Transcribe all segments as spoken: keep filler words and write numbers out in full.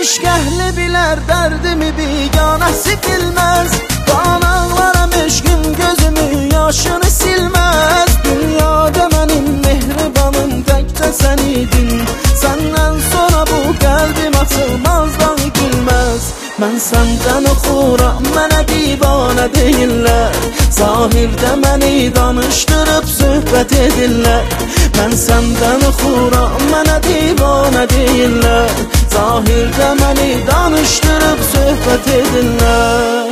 Eşq əhli bilər dərdimi, biganəsi bilməz. Qanaqlaram eşqim gözümün yaşını silməz. Dünyada mənim mehribanım təkcə sən idin. Səndən sonra bu qəlbim açılmazdan gülməz. Mən səndən oxuram, mənə divanə deyirlər. Zahirdə məni danışdırıb söhbət edirlər. Mən səndən oxuram, mənə divanə deyirlər. Zahirdə məni danışdırıb söhbət edirlər.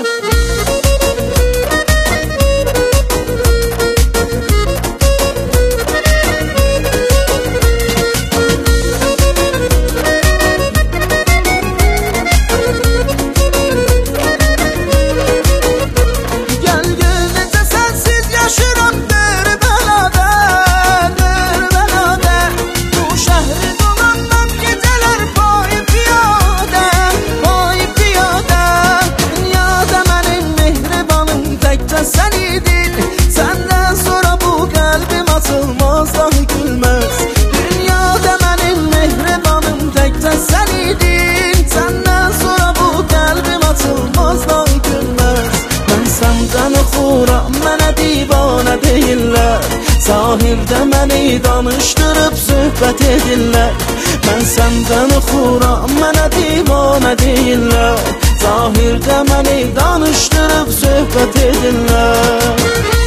Mənə divanə deyirlər. Zahirdə məni danışdırıb söhbət edirlər. Mən səndən oxuram, mənə divanə deyirlər. Zahirdə məni danışdırıb söhbət edirlər.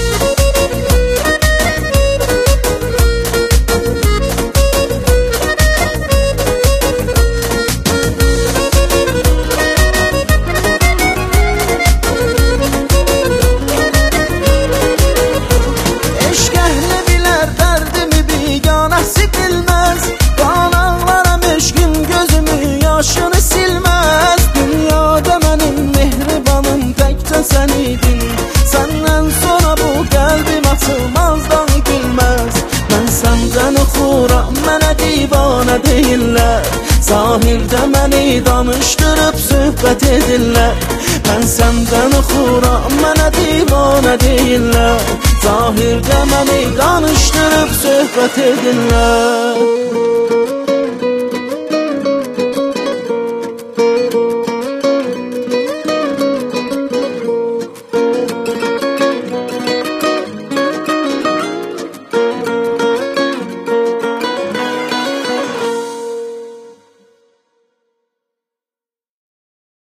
Yaşını silməz. Dünyada mənim mehribanım təkcə sən idin. Səndən sonra bu qəlbim açılmazdan gülməz. Mən səndən oxuram, mənə divanə deyirlər. Zahirdə məni danışdırıb söhbət edirlər. Mən səndən oxuram, mənə divanə deyirlər. Zahirdə məni danışdırıb söhbət edirlər.